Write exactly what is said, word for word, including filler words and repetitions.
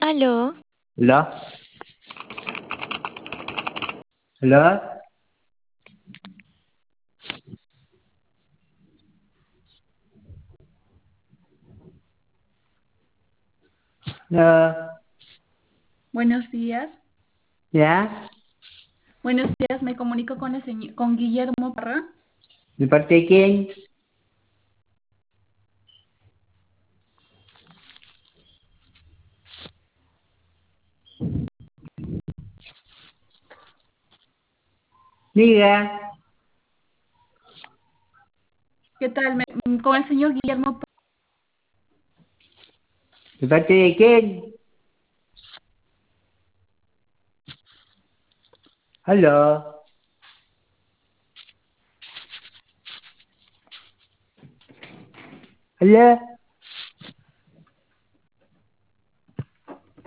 Aló, ¿Aló? ¿Aló? ¿Aló? Buenos días. ¿Ya? Buenos días, me comunico con el señor, con Guillermo Parra. ¿De parte de quién? Diga. ¿Qué tal? Me- mm, con el señor Guillermo. ¿De parte de quién? ¿Aló? ¿Aló?